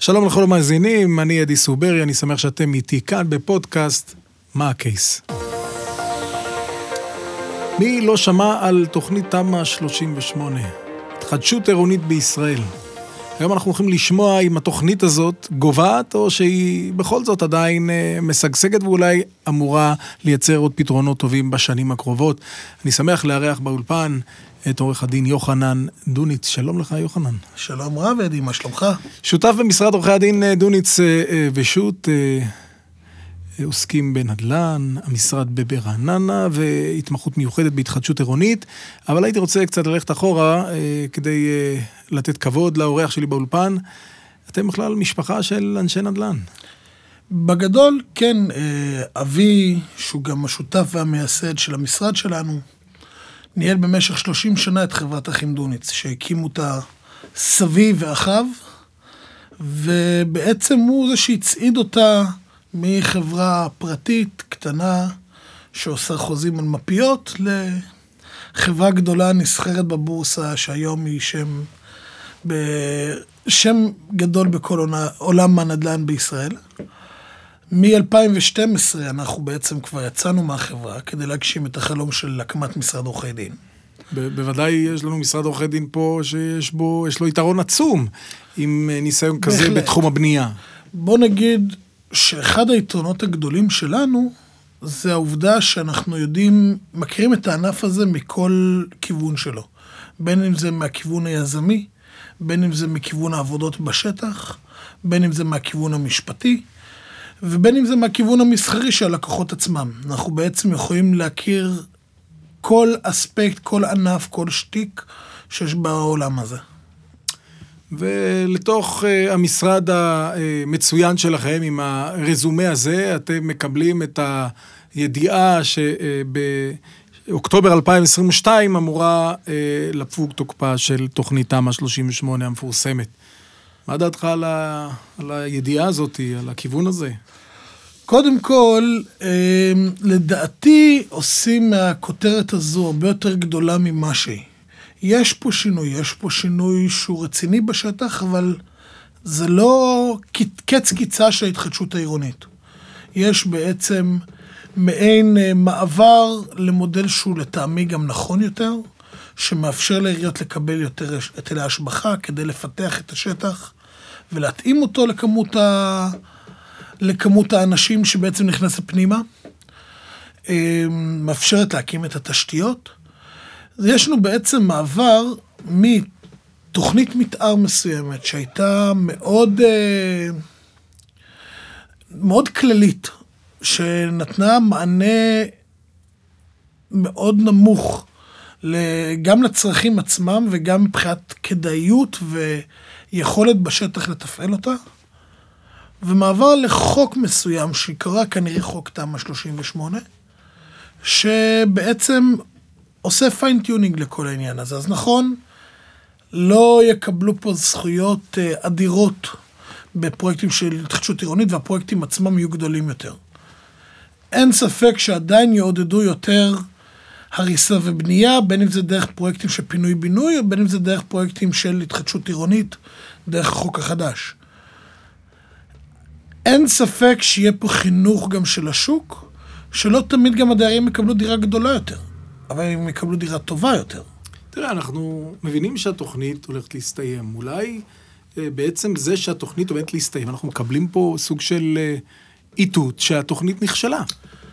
שלום לכל המאזינים, אני ידי סוברי, אני שמח שאתם איתי כאן בפודקאסט מה הקייס. מי לא שמע על תוכנית תמ"א 38, התחדשות עירונית בישראל? היום אנחנו הולכים לשמוע אם התוכנית הזאת גובעת או שהיא בכל זאת עדיין משגשגת ואולי אמורה לייצר עוד פתרונות טובים בשנים הקרובות. אני שמח לארח באולפן את עורך הדין יוחנן דוניץ. שלום לך יוחנן. שלום רב ידי, מה שלומך? שותף במשרד עורכי הדין דוניץ ושות, עוסקים בנדל"ן, המשרד ברעננה והתמחות מיוחדת בהתחדשות עירונית, אבל הייתי רוצה קצת ללכת אחורה כדי לתת כבוד לאורח שלי באולפן. אתם בכלל משפחה של אנשי נדל"ן. בגדול, כן, אבי, שהוא גם השותף והמייסד של המשרד שלנו, ניהל במשך 30 שנה את חברת אחים דוניץ, שהקימו אותה סבי ואחיו, ובעצם הוא זה שהצעיד אותה מחברה פרטית קטנה שעושה חוזים על מפיות לחברה גדולה נסחרת בבורסה שהיום היא שם גדול בכל עולם הנדל"ן בישראל. מ-2012 אנחנו בעצם כבר יצאנו מהחברה כדי להגשים את החלום של הקמת משרד עורכי דין. בוודאי יש לנו משרד עורכי דין פה שיש לו יתרון עצום עם ניסיון כזה בתחום הבנייה. בוא נגיד שאחד היתרונות הגדולים שלנו זה העובדה שאנחנו מכירים את הענף הזה מכל כיוון שלו. בין אם זה מהכיוון היזמי, בין אם זה מכיוון העבודות בשטח, בין אם זה מהכיוון המשפטי, ובין אם זה מהכיוון המסחרי של הלקוחות עצמם. אנחנו בעצם יכולים להכיר כל אספקט, כל ענף, כל שטיק שיש בעולם הזה. ולתוך המשרד המצוין שלכם, עם הרזומה הזה, אתם מקבלים את הידיעה שבאוקטובר 2022 אמורה לפוג תוקפה של תוכנית תמ"א 38 המפורסמת. מה דעתך על הידיעה הזאת, על הכיוון הזה? קודם כל, לדעתי עושים מהכותרת הזו הרבה יותר גדולה ממה שהיא. יש פה שינוי שהוא רציני בשטח, אבל זה לא קץ קיצה של ההתחדשות העירונית. יש בעצם מעין מעבר למודל שהוא לטעמי גם נכון יותר, שמאפשר לעיריות לקבל יותר היטלי השבחה כדי לפתח את השטח, ולהתאים אותו לכמות האנשים שבעצם נכנסת פנימה, מאפשרת להקים את התשתיות. יש לנו בעצם מעבר מתוכנית מתאר מסוימת שהייתה מאוד כללית, שנתנה מענה מאוד נמוך גם לצרכים עצמם וגם מבחינת כדאיות ויכולת בשטח לתפעל אותה, ומעבר לחוק מסוים שקרא כנראה חוק תמ"א 38, שבעצם עושה פיינטיונינג לכל העניין הזה. אז נכון, לא יקבלו פה זכויות אדירות בפרויקטים של התחדשות עירונית, והפרויקטים עצמם יהיו גדולים יותר. אין ספק שעדיין יעודדו יותר הריסה ובנייה, בין אם זה דרך פרויקטים של פינוי-בינוי, או בין אם זה דרך פרויקטים של התחדשות עירונית, דרך החוק החדש. אין ספק שיהיה פה חינוך גם של השוק, שלא תמיד גם הדיירים יקבלו דירה גדולה יותר, אבל הם יקבלו דירה טובה יותר. תראה, אנחנו מבינים שהתוכנית הולכת להסתיים. אולי בעצם זה שהתוכנית הולכת להסתיים, אנחנו מקבלים פה סוג של איתות שהתוכנית נכשלה.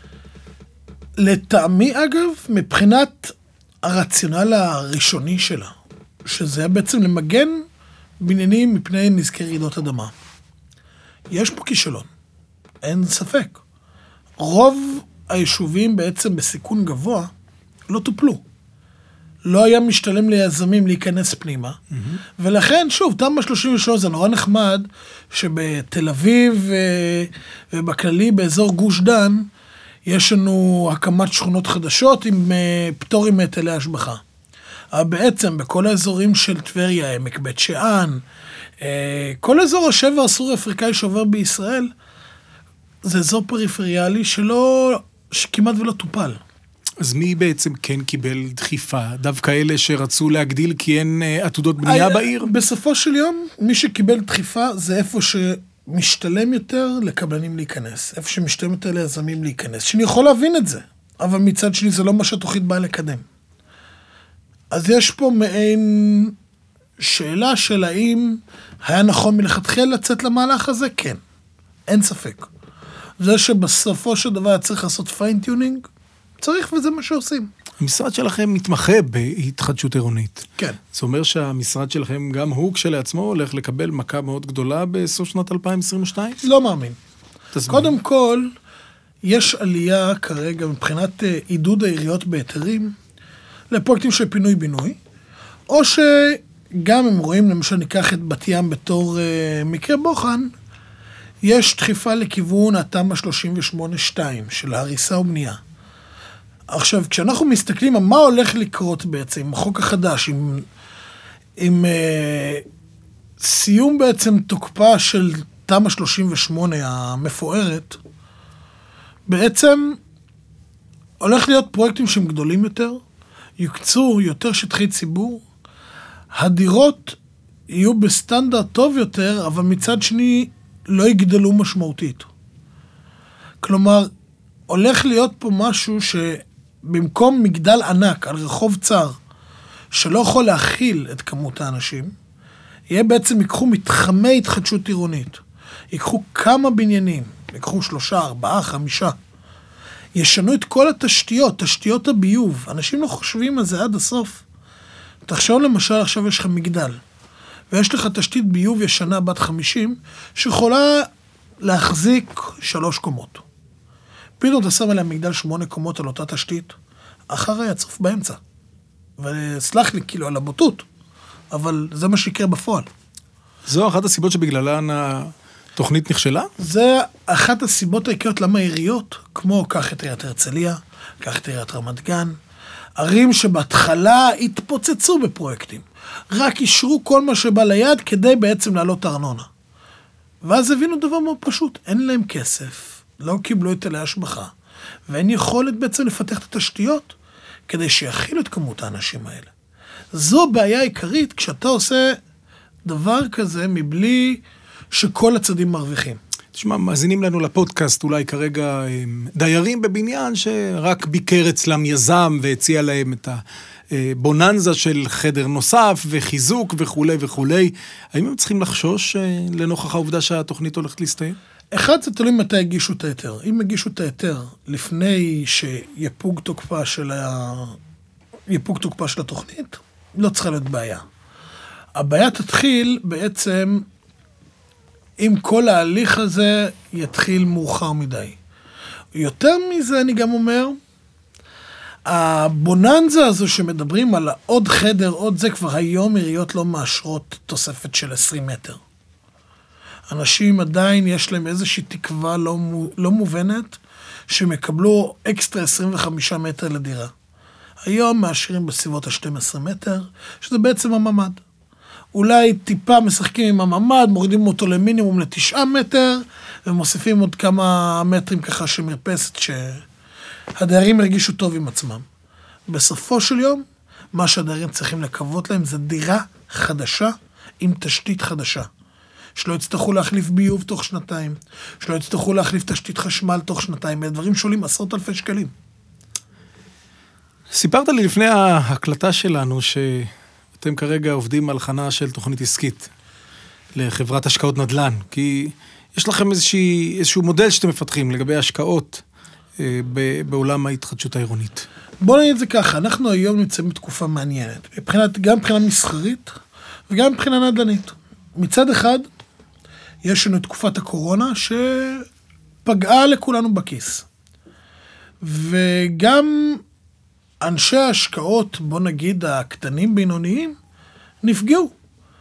לטעמי אגב, מבחינת הרציונל הראשוני שלה, שזה בעצם למגן בניינים מפני נזקי רעידות אדמה. יש פה כישלון, אין ספק. רוב היישובים בעצם בסיכון גבוה לא טופלו. לא היה משתלם ליזמים להיכנס פנימה, ולכן, שוב, תמ"א 38 זה נורא נחמד, שבתל אביב ובכללי באזור גוש דן, יש לנו הקמת שכונות חדשות עם פטורים מהיטלי השבחה. אבל בעצם בכל האזורים של טבריה, עמק בית שאן, כל אזור השבר הסורי-אפריקאי שעובר בישראל, זה אזור פריפריאלי שכמעט ולא טופל. אז מי בעצם כן קיבל דחיפה? דווקא אלה שרצו להגדיל כי אין עתודות בנייה בעיר? בסופו של יום, מי שקיבל דחיפה זה איפה שמשתלם יותר לקבלנים להיכנס. איפה שמשתלם יותר ליזמים להיכנס. שאני יכול להבין את זה, אבל מצד שני זה לא מה שהתוכנית באה לקדם. אז יש פה מעין שאלה של האם היה נכון מלכתחילה לצאת למהלך הזה? כן, אין ספק. זה שבסופו של דבר צריך לעשות פיינטיונינג, צריך וזה מה שעושים. המשרד שלכם מתמחה בהתחדשות עירונית. כן. זה אומר שהמשרד שלכם גם הוא כשלעצמו הולך לקבל מכה מאוד גדולה בסוף שנת 2022? לא מאמין. תסביר. קודם כל, יש עלייה כרגע מבחינת עידוד העיריות בהיתרים לפרויקטים של פינוי-בינוי, או שגם הם רואים, למשל ניקח את בת ים בתור מקרה בוחן, יש דחיפה לכיוון התמ"א 38-2 של ההריסה ובנייה. עכשיו, כשאנחנו מסתכלים על מה הולך לקרות בעצם, עם החוק החדש, עם סיום בעצם תוקפה של תמ"א 38 המפוארת, בעצם הולך להיות פרויקטים שהם גדולים יותר, יוקצו יותר שטחי ציבור, הדירות יהיו בסטנדרט טוב יותר, אבל מצד שני לא יגדלו משמעותית. כלומר, הולך להיות פה משהו שבמקום מגדל ענק על רחוב צר, שלא יכול להכיל את כמות האנשים, יהיה בעצם ייקחו מתחמי התחדשות עירונית. ייקחו כמה בניינים, ייקחו 3, 4, 5. ישנו את כל התשתיות, תשתיות הביוב. אנשים לא חושבים על זה עד הסוף. תחשוב למשל, עכשיו יש לך מגדל, ויש לך תשתית ביוב ישנה בת 50, שיכולה להחזיק 3 קומות. פתאום אתה שם עליה מגדל 8 קומות על אותה תשתית, אחרי הצוף באמצע. וסלח לי כאילו על הבוטות, אבל זה מה שיקרה בפועל. זו אחת הסיבות שבגללן התוכנית נכשלה? זה אחת הסיבות העיקריות למה עיריות, כמו קח את עיריית הרצליה, קח את עיריית רמת גן, ערים שבהתחלה התפוצצו בפרויקטים, רק אישרו כל מה שבא ליד כדי בעצם לעלות הארנונה. ואז הבינו דבר מאוד פשוט, אין להם כסף, לא קיבלו את היטלי השבחה, ואין יכולת בעצם לפתח את התשתיות כדי שיכילו את כמות האנשים האלה. זו בעיה עיקרית כשאתה עושה דבר כזה מבלי שכל הצדדים מרוויחים. תשמע, מאזינים לנו לפודקאסט אולי כרגע דיירים בבניין שרק ביקר אצלם יזם והציע להם את הבוננזה של חדר נוסף וחיזוק וכו' וכו'. האם הם צריכים לחשוש לנוכח העובדה שהתוכנית הולכת להסתיים? אחד, זה תלוי מתי הגישו את ההיתר. אם הגישו את ההיתר לפני שיפוג תוקפה של התוכנית, לא צריכה להיות בעיה. הבעיה תתחיל בעצם אם כל ההליך הזה יתחיל מאוחר מדי. יותר מזה אני גם אומר, הבוננזה הזו שמדברים על עוד חדר, עוד זה, כבר היום עיריות לא מאשרות תוספת של 20 מטר. אנשים עדיין יש להם איזושהי תקווה לא מובנת, שהם יקבלו אקסטרה 25 מטר לדירה. היום מאשרים בסביבות ה-12 מטר, שזה בעצם הממד. אולי טיפה משחקים עם הממד, מורידים אותו למינימום ל9 מטר, ומוסיפים עוד כמה מטרים ככה של מרפסת, שהדיירים הרגישו טוב עם עצמם. בסופו של יום, מה שהדיירים צריכים לקוות להם זה דירה חדשה עם תשתית חדשה. שלא יצטרכו להחליף ביוב תוך 2 שלא יצטרכו להחליף תשתית חשמל תוך 2 דברים שעולים 10,000 שקלים. סיפרת לי לפני ההקלטה שלנו שאתם כרגע עובדים על הכנה של תוכנית עסקית לחברת השקעות נדל"ן, כי יש לכם איזשהו מודל שאתם מפתחים לגבי השקעות בעולם ההתחדשות העירונית. בוא נגיד את זה ככה, אנחנו היום נמצאים בתקופה מעניינת, גם מבחינה מסחרית וגם מבחינה נדל"נית. מצד אחד, יש לנו את תקופת הקורונה שפגעה לכולנו בכיס. וגם אנשי ההשקעות, בוא נגיד הקטנים בינוניים, נפגעו.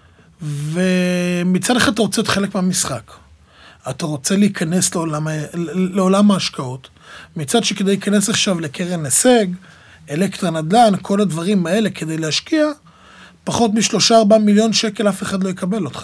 ומצד אחד אתה רוצה להיות חלק מהמשחק. אתה רוצה להיכנס לעולם ההשקעות. מצד שכדי להיכנס עכשיו לקרן הישג, אלקטרה נדל"ן, כל הדברים האלה כדי להשקיע, פחות מ3-4 מיליון שקל אף אחד לא יקבל אותך.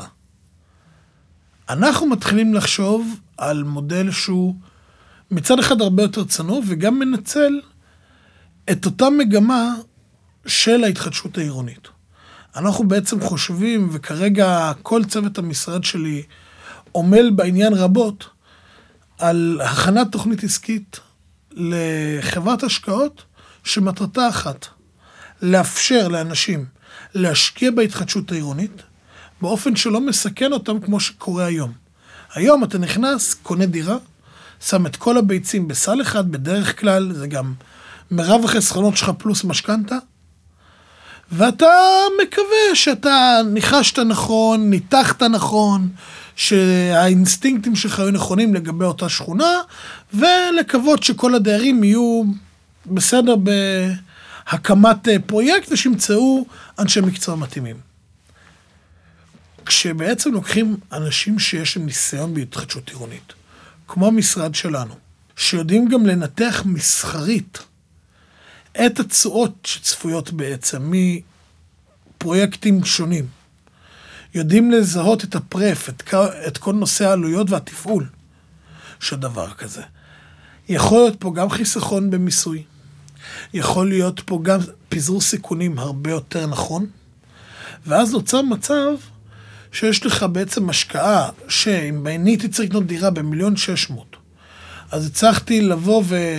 אנחנו מתחילים לחשוב על מודל שהוא מצד אחד הרבה יותר צנוע, וגם מנצל את אותה מגמה של ההתחדשות העירונית. אנחנו בעצם חושבים, וכרגע כל צוות המשרד שלי עומל בעניין רבות, על הכנת תוכנית עסקית לחברת השקעות שמטרתה אחת, לאפשר לאנשים להשקיע בהתחדשות העירונית, באופן שלא מסכן אותם כמו שקורה היום. היום אתה נכנס, קונה דירה, שם את כל הביצים בסל אחד, בדרך כלל, זה גם מרב החסכונות שלך פלוס משכנתה, ואתה מקווה שאתה ניחשת נכון, ניתחת נכון, שהאינסטינקטים שלך היו נכונים לגבי אותה שכונה, ולקוות שכל הדיירים יהיו בסדר בהקמת פרויקט, ושימצאו אנשי מקצוע מתאימים. כשבעצם לוקחים אנשים שיש להם ניסיון בהתחדשות עירונית, כמו המשרד שלנו, שיודעים גם לנתח מסחרית את התשואות שצפויות בעצם מפרויקטים שונים, יודעים לזהות את הפרף, את כל נושא העלויות והתפעול של דבר כזה. יכול להיות פה גם חיסכון במיסוי, יכול להיות פה גם פיזור סיכונים הרבה יותר נכון, ואז נוצר מצב שיש לך בעצם השקעה, שאם אני הייתי צריך לקנות דירה ב1,600,000, אז הצלחתי לבוא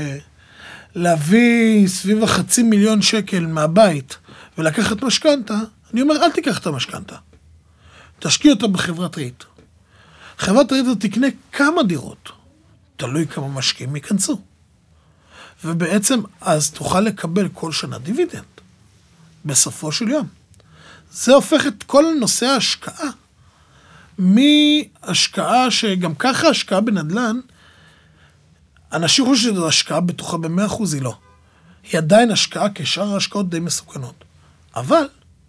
ולהביא סביב 500,000 שקל מהבית, ולקחת משכנתה, אני אומר, אל תיקח את המשכנתה. תשקיע אותה בחברת רית. חברת רית תקנה כמה דירות, תלוי כמה משקיעים ייכנסו. ובעצם אז תוכל לקבל כל שנה דיבידנד, בסופו של יום. זה הופך את כל נושא ההשקעה, מהשקעה שגם ככה השקעה בנדלן, אנשים חושבים שזו השקעה בטוחה ב100%, היא לא. היא עדיין השקעה כשאר ההשקעות די מסוכנות. אבל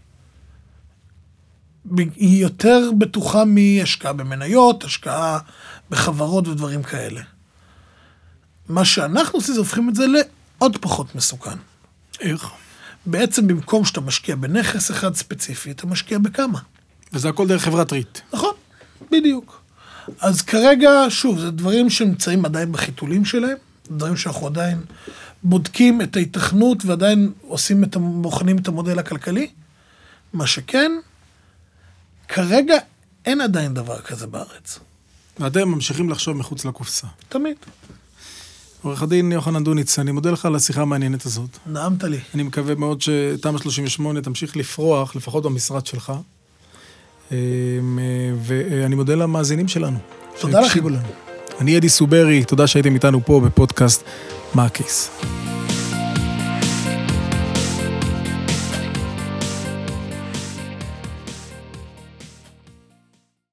היא יותר בטוחה מהשקעה במניות, השקעה בחברות ודברים כאלה. מה שאנחנו עושים זה הופכים את זה לעוד פחות מסוכן. איך? בעצם במקום שאתה משקיע בנכס אחד ספציפי, אתה משקיע בכמה. וזה הכל דרך חברת רית. נכון, בדיוק. אז כרגע, שוב, זה דברים שנמצאים עדיין בחיתולים שלהם, דברים שאנחנו עדיין בודקים את ההיתכנות ועדיין בוחנים את המודל הכלכלי. מה שכן, כרגע אין עדיין דבר כזה בארץ. ואתם ממשיכים לחשוב מחוץ לקופסה. תמיד. עורך הדין יוחנן דוניץ, אני מודה לך על השיחה המעניינת הזאת. נעמת לי. אני מקווה מאוד שתמ"א 38 תמשיך לפרוח, לפחות במשרד שלך. ואני מודה למאזינים שלנו. תודה לכם. אני אדי סוברי, תודה שהייתם איתנו פה בפודקאסט מה הכיס.